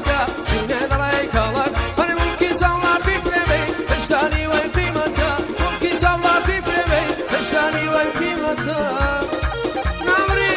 مالكا شيني دلي كالك هني ممكن سولا في بريبي اشتاني وين قيمتا ممكن سولا في بريبي اشتاني وين قيمتا نامري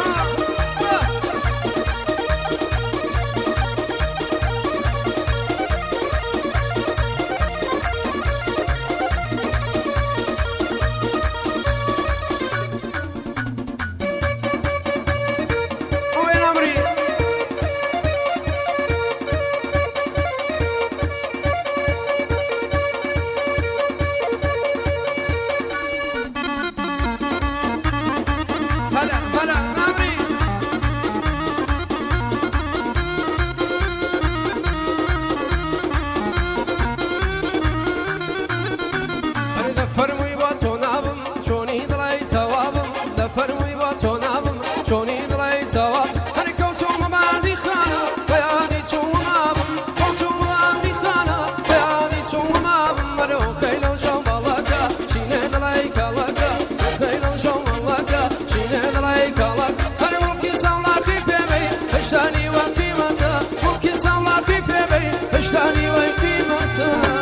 اشتاني وين قيمته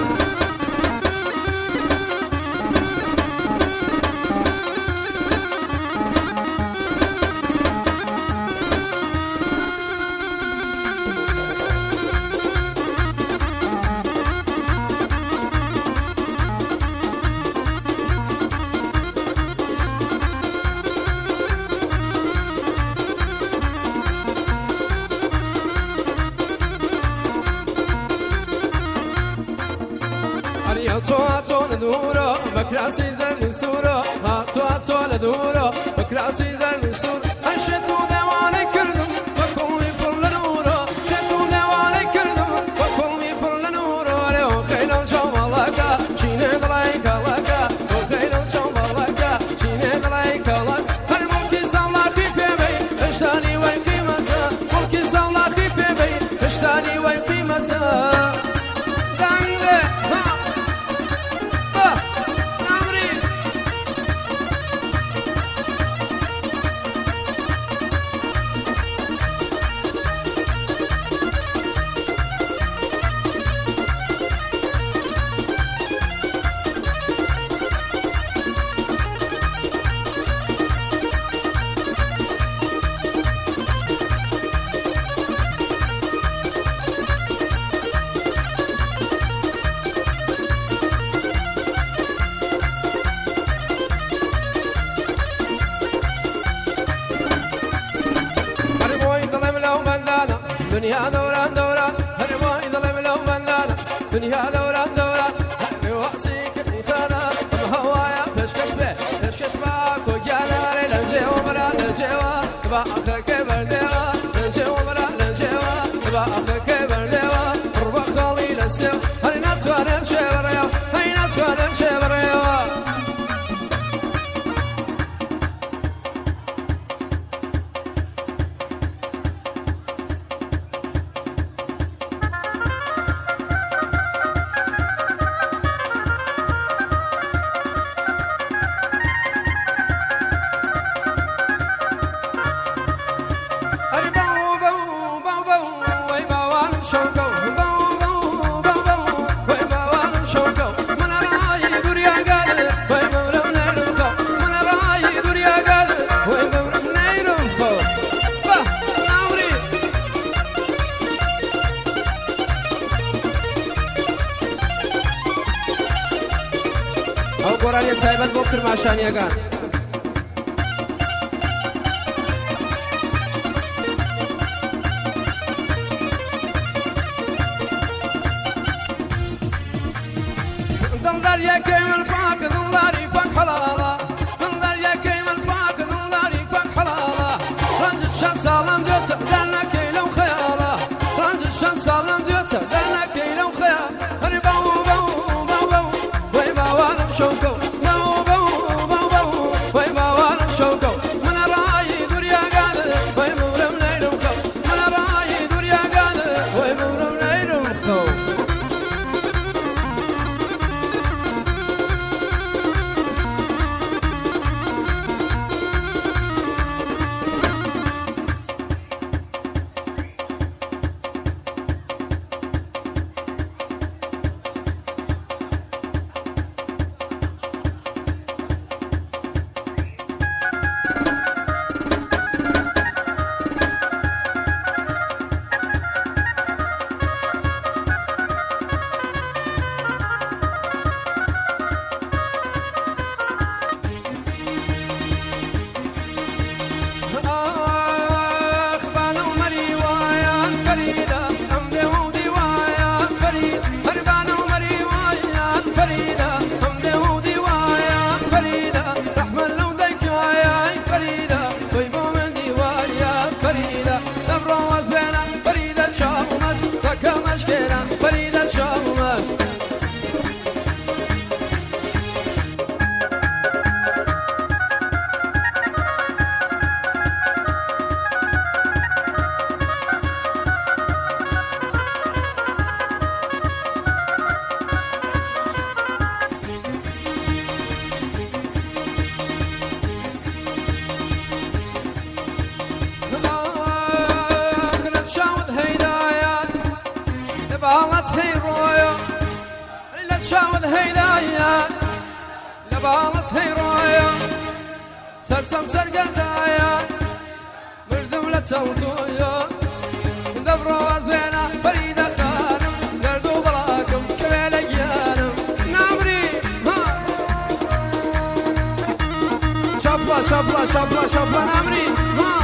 هاتو ندورو بكراسي ذن سورو هاتو ندورو بكراسي ذن سورو انشتو دواني كردم وكومي كل نورو شتو دواني كردم وكومي كل نورو لو خيلو شوم لكا شيني دلايك لكا لو خيلو شوم لكا شيني دلايك لك هل ممكن سولا في بيبي اشتاني وين قيمته ممكن سولا في بيبي اشتاني وين قيمته دنيا دوران دوران هل ما يظلم لو بندانا دنيا دوران دوران هل وحسيك خانا هوايا بشكش به بشكش معك وجانا لنجيو مرا لنجيوا تبا اخك برديوا لنجيو مرا لنجيوا تبا اخك برديوا ربا خالي لسيو هل نتوانا مشيبريو هل نتوانا مشيبريو قرآن تایبەت بۆ کرماشانیەکان دڵدەریەکەی من پاکە دڵداری پاک حەڵاڵە دڵدەریەکەی من پاکە دڵداری پاک حەڵاڵە ڕەنجت چەند ساڵم دێتە دەرنەکەی لەو خەیاڵە ڕەنجت چەند ساڵم دێتە دەرنەکەی لەو خەیاڵە هەری بەو بەو بەو بەو وەی باوانم شەوکەوت لبالت هيرويا إلا تشاود هيدايا لبالت هيرويا سرسم سرقردايا مردم لتوتويا دبرو وزبينا فريدة خانم قردو بلاكم كميل ايانم نامري ها شابلا شابلا شابلا شابلا نامري ها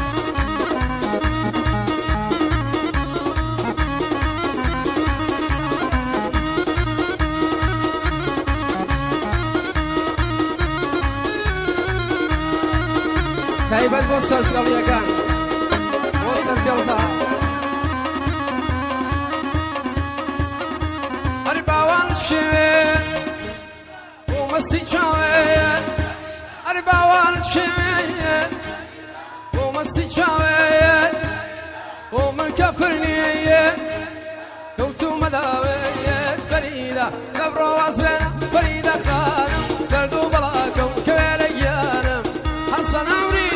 سايبت بوصل في الأضياء كان بوصل في الأضياء أربعوان الشمال ومسي شاوية أربعوان الشمال ومسي شاوية ومن كفرنية كوتو مداوية فريدة دبرو واسبنا فريدة خانم دردو بلاكم كبير ايانم حسن عمري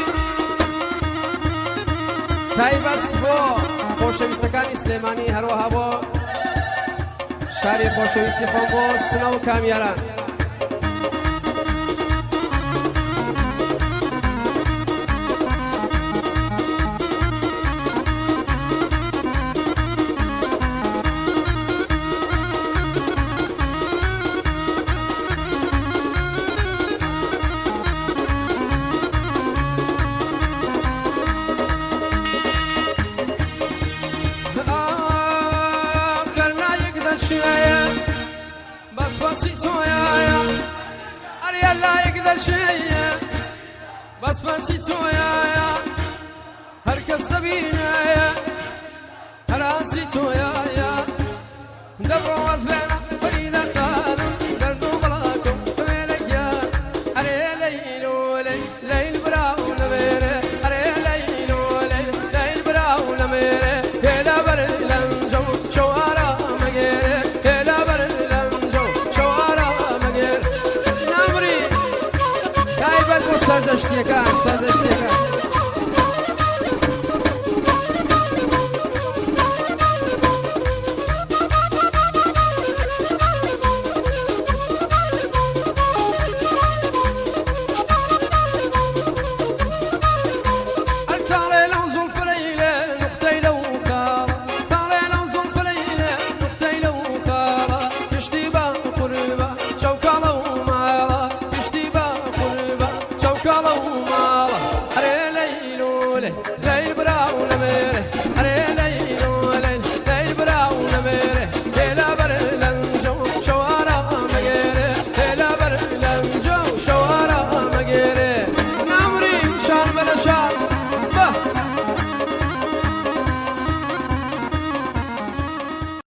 تایبەت بۆ خۆشەویستەکانی سلێمانی هەروەها بۆ شاری خۆشەویستی خۆم بۆ سنە و کامیاران Despacito ya herkes de bine ya herasito ya Devro az ben